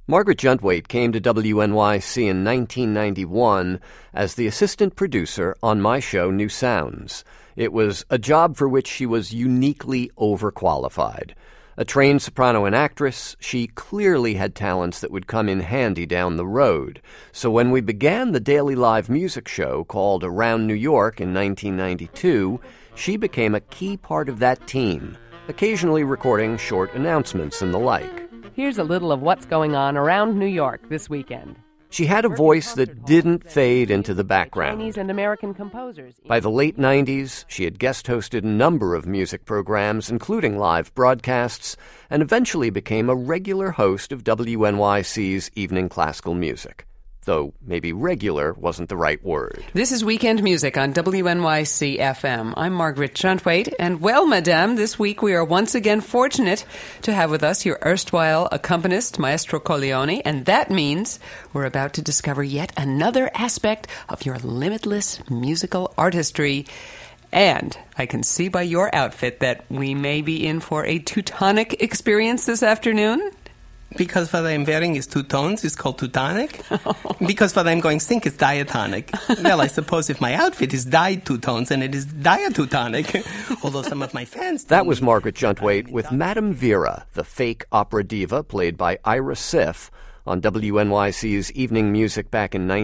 Margaret Juntwaite came to WNYC in 1991 as the assistant producer on my show New Sounds. It was a job for which she was uniquely overqualified. A trained soprano and actress, she clearly had talents that would come in handy down the road. So when we began the daily live music show called Around New York in 1992, she became a key part of that team, occasionally recording short announcements and the like. Here's a little of what's going on around New York this weekend. She had a voice that didn't fade into the background. Chinese and American composers. By the late 90s, she had guest hosted a number of music programs, including live broadcasts, and eventually became a regular host of WNYC's Evening Classical Music. Though maybe regular wasn't the right word. This is Weekend Music on WNYC FM. I'm Margaret Juntwaite, and well, madame, this week we are once again fortunate to have with us your erstwhile accompanist, Maestro Colleone, and that means we're about to discover yet another aspect of your limitless musical artistry. And I can see by your outfit that we may be in for a Teutonic experience this afternoon. Because what I'm wearing is two tones, it's called Teutonic. Because what I'm going to sing is diatonic. Well, I suppose if my outfit is dyed two tones, then it is diatonic. Although some of my fans... That was Margaret Juntwaite with Madame Vera, the fake opera diva played by Ira Sif on WNYC's Evening Music back in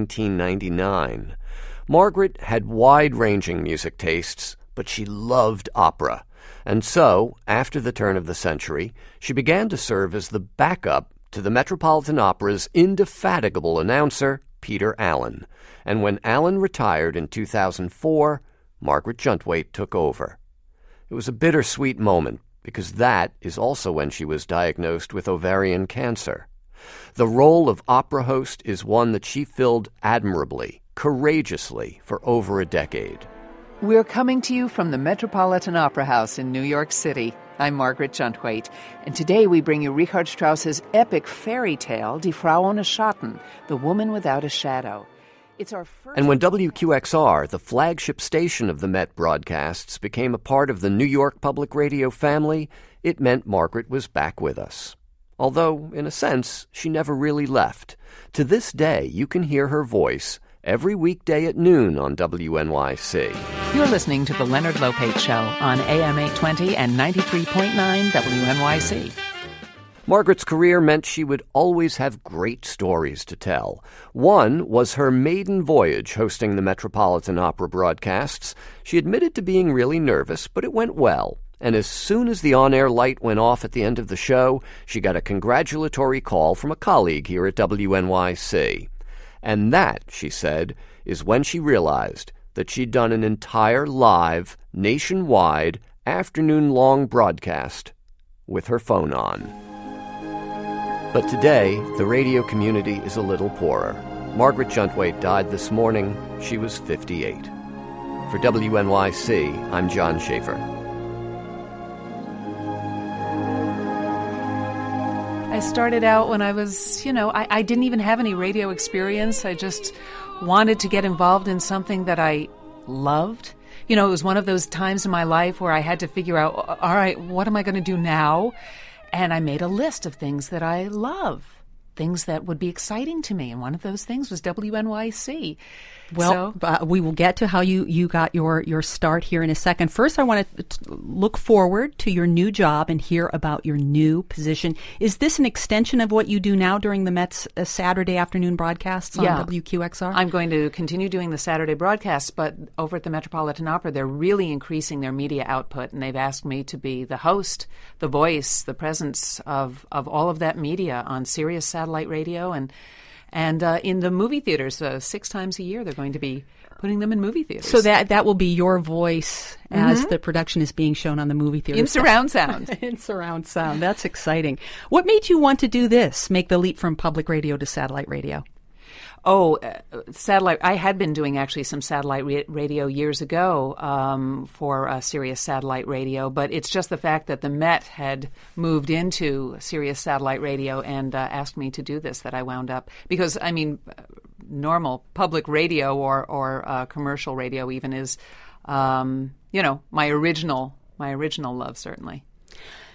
1999. Margaret had wide-ranging music tastes, but she loved opera. And so, after the turn of the century, she began to serve as the backup to the Metropolitan Opera's indefatigable announcer, Peter Allen. And when Allen retired in 2004, Margaret Juntwaite took over. It was a bittersweet moment, because that is also when she was diagnosed with ovarian cancer. The role of opera host is one that she filled admirably, courageously, for over a decade. We're coming to you from the Metropolitan Opera House in New York City. I'm Margaret Juntwaite, and today we bring you Richard Strauss's epic fairy tale, Die Frau ohne Schatten, The Woman Without a Shadow. It's our first... And when WQXR, the flagship station of the Met broadcasts, became a part of the New York Public Radio family, it meant Margaret was back with us. Although, in a sense, she never really left. To this day, you can hear her voice every weekday at noon on WNYC. You're listening to The Leonard Lopate Show on AM 820 and 93.9 WNYC. Margaret's career meant she would always have great stories to tell. One was her maiden voyage hosting the Metropolitan Opera broadcasts. She admitted to being really nervous, but it went well. And as soon as the on-air light went off at the end of the show, she got a congratulatory call from a colleague here at WNYC. And that, she said, is when she realized that she'd done an entire live, nationwide, afternoon-long broadcast with her phone on. But today, the radio community is a little poorer. Margaret Juntwaite died this morning. She was 58. For WNYC, I'm John Schaefer. I started out when I was, I didn't even have any radio experience. I just wanted to get involved in something that I loved. It was one of those times in my life where I had to figure out, all right, what am I going to do now? And I made a list of things that I love, things that would be exciting to me. And one of those things was WNYC. Well, we will get to how you got your start here in a second. First, I want to look forward to your new job and hear about your new position. Is this an extension of what you do now during the Met's Saturday afternoon broadcasts on WQXR? I'm going to continue doing the Saturday broadcasts, but over at the Metropolitan Opera, they're really increasing their media output, and they've asked me to be the host, the voice, the presence of all of that media on Sirius Satellite Radio and in the movie theaters. 6 times a year, they're going to be putting them in movie theaters. So that will be your voice as the production is being shown on the movie theater. In surround sound. In surround sound. That's exciting. What made you want to do this, make the leap from public radio to satellite radio? Satellite. I had been doing actually some satellite radio years ago for Sirius Satellite Radio, but it's just the fact that the Met had moved into Sirius Satellite Radio and asked me to do this that I wound up. Because, normal public radio or commercial radio even is, my original love, certainly.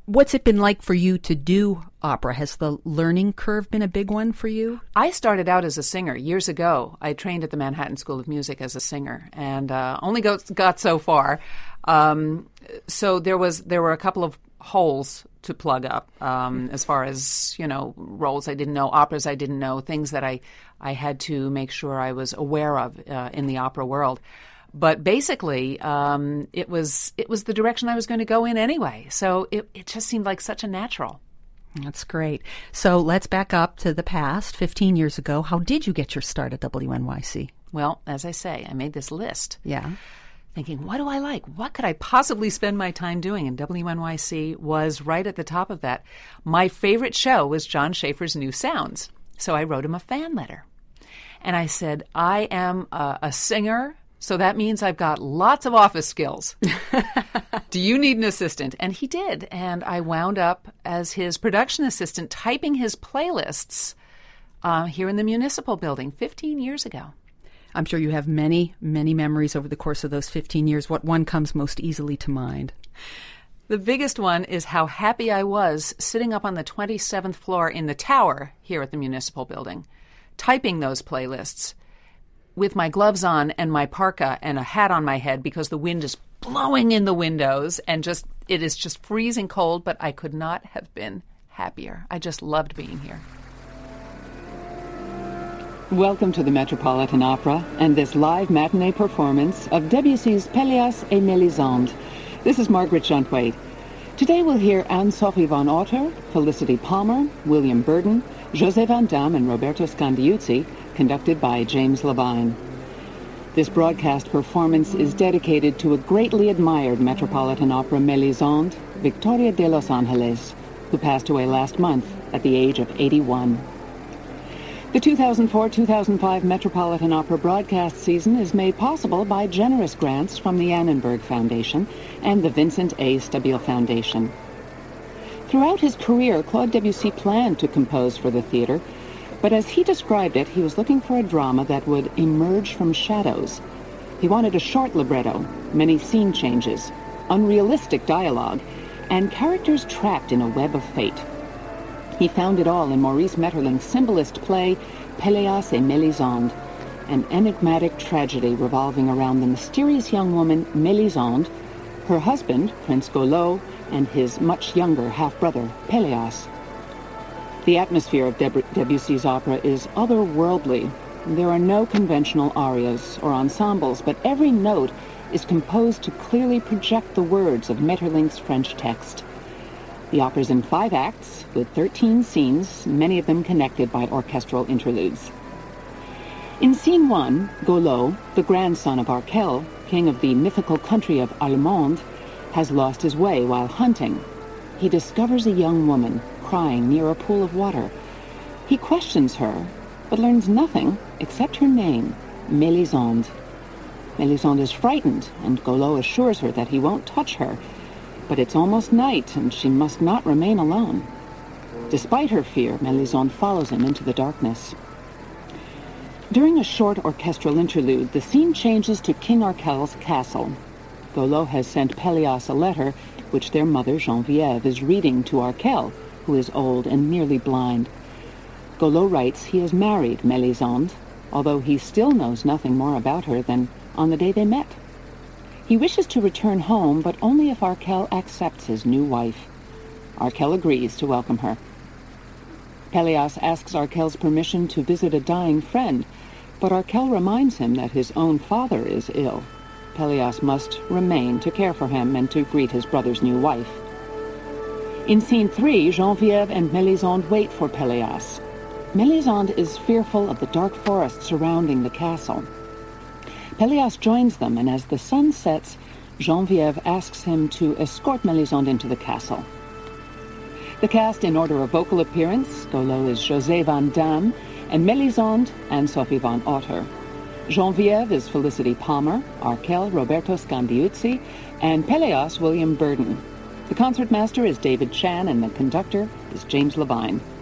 What's it been like for you to do opera? Has the learning curve been a big one for you? I started out as a singer years ago. I trained at the Manhattan School of Music as a singer, and only got so far. So there were a couple of holes to plug up as far as, roles I didn't know, operas I didn't know, things that I had to make sure I was aware of in the opera world. But basically, it was the direction I was going to go in anyway. So it just seemed like such a natural. That's great. So let's back up to the past, 15 years ago. How did you get your start at WNYC? Well, as I say, I made this list. Yeah. Thinking, what do I like? What could I possibly spend my time doing? And WNYC was right at the top of that. My favorite show was John Schaefer's New Sounds. So I wrote him a fan letter. And I said, I am a singer, so that means I've got lots of office skills. Do you need an assistant? And he did. And I wound up as his production assistant typing his playlists here in the Municipal Building 15 years ago. I'm sure you have many, many memories over the course of those 15 years. What one comes most easily to mind? The biggest one is how happy I was sitting up on the 27th floor in the tower here at the Municipal Building, typing those playlists with my gloves on and my parka and a hat on my head because the wind is blowing in the windows and it is just freezing cold, but I could not have been happier. I just loved being here. Welcome to the Metropolitan Opera and this live matinee performance of Debussy's Pelléas et Mélisande. This is Margaret Shunthwaite. Today we'll hear Anne-Sophie von Otter, Felicity Palmer, William Burden, José Van Damme and Roberto Scandiuzzi, conducted by James Levine. This broadcast performance is dedicated to a greatly admired Metropolitan Opera Mélisande, Victoria de Los Angeles, who passed away last month at the age of 81. The 2004-2005 Metropolitan Opera broadcast season is made possible by generous grants from the Annenberg Foundation and the Vincent A. Stabile Foundation. Throughout his career, Claude Debussy planned to compose for the theater, but as he described it, he was looking for a drama that would emerge from shadows. He wanted a short libretto, many scene changes, unrealistic dialogue, and characters trapped in a web of fate. He found it all in Maurice Maeterlinck's symbolist play, Pelléas et Mélisande, an enigmatic tragedy revolving around the mysterious young woman Mélisande, her husband, Prince Golot, and his much younger half-brother, Pelléas. The atmosphere of Debussy's opera is otherworldly. There are no conventional arias or ensembles, but every note is composed to clearly project the words of Maeterlinck's French text. The opera's in 5 acts, with 13 scenes, many of them connected by orchestral interludes. In Scene 1, Golot, the grandson of Arkel, king of the mythical country of Allemande, has lost his way while hunting. He discovers a young woman crying near a pool of water. He questions her, but learns nothing except her name, Mélisande. Mélisande is frightened, and Golot assures her that he won't touch her, but it's almost night, and she must not remain alone. Despite her fear, Mélisande follows him into the darkness. During a short orchestral interlude, the scene changes to King Arkel's castle. Golot has sent Pelléas a letter, which their mother, Geneviève, is reading to Arkel, who is old and nearly blind. Golot writes he has married Mélisande, although he still knows nothing more about her than on the day they met. He wishes to return home, but only if Arkel accepts his new wife. Arkel agrees to welcome her. Pelléas asks Arkel's permission to visit a dying friend, but Arkel reminds him that his own father is ill. Pelléas must remain to care for him and to greet his brother's new wife. In Scene 3, Geneviève and Mélisande wait for Pelléas. Mélisande is fearful of the dark forest surrounding the castle. Pelléas joins them, and as the sun sets, Geneviève asks him to escort Mélisande into the castle. The cast in order of vocal appearance: Golot is José Van Damme, and Mélisande, Anne-Sophie von Otter. Geneviève is Felicity Palmer, Arkel Roberto Scandiuzzi, and Pelléas William Burden. The concertmaster is David Chan, and the conductor is James Levine.